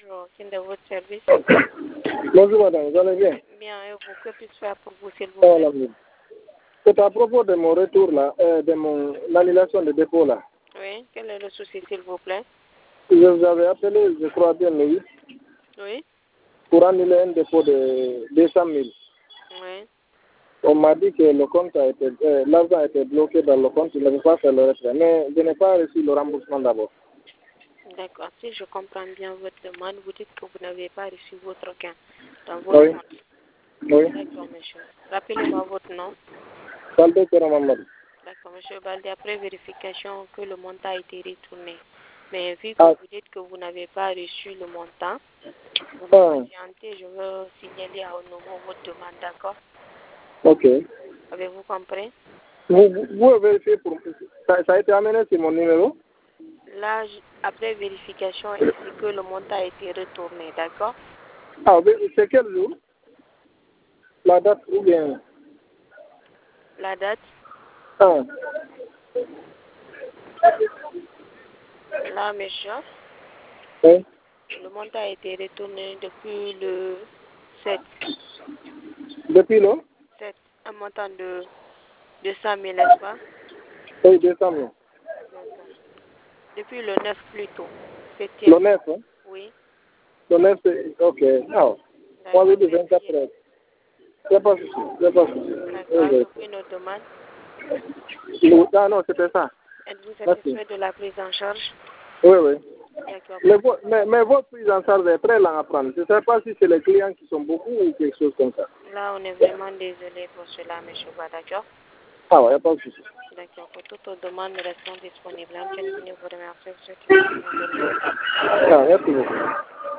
bonjour. Qui est de votre service? Bonjour madame, vous allez bien? Bien, et vous, que puis-je faire pour vous, s'il vous plaît? C'est à propos de mon retour là, de mon annulation de dépôt là. Oui, quel est le souci, s'il vous plaît? Je vous avais appelé, je crois bien le 8, Oui, pour annuler un dépôt de 200 000. oui. On m'a dit que le compte a été, l'argent a été bloqué dans le compte, il n'avait pas fait le retrait. Mais je n'ai pas reçu le remboursement d'abord. D'accord. Si je comprends bien votre demande, vous dites que vous n'avez pas reçu votre gain dans votre Oui, compte. oui. D'accord, monsieur. Rappelez-moi votre nom. Balde Kera Mamadou. D'accord, monsieur Balde, après vérification que le montant a été retourné. Mais vu que Ah, vous dites que vous n'avez pas reçu le montant, vous me patientez, je veux signaler à nouveau votre demande, d'accord? ok. Avez-vous compris? Vous avez vérifié pour ça a été amené sur mon numéro? Là, après vérification, il dit que le montant a été retourné, d'accord? Ah, c'est quel jour? La date ou bien? La date? Ah, Là, monsieur, oui. le montant a été retourné depuis le 7. Depuis le? 7, un montant de 200 000, n'est-ce pas? Oui, 200 000. D'accord. Depuis le 9 plutôt. 7e. Le 9, hein? Oui. Le 9, c'est... Ok. Non. Moi, D'accord, oui, de 24 heures. Il n'y a pas de souci. Il n'y a pas de souci. d'accord. Avez-vous une autre demande? Ah non, c'était ça. Êtes-vous Merci. satisfait de la prise en charge? Oui, oui. D'accord. Mais votre prise en charge est très lente à prendre. Je ne sais pas si c'est les clients qui sont beaucoup ou quelque chose comme ça. Là, on est vraiment désolé pour cela, monsieur Ba, d'accord? Ah ouais, il n'y a pas de souci. D'accord. Pour toute autre demande, nous restons disponibles. Je vais vous remercier. Je vous souhaite une bonne journée. Ah, merci beaucoup.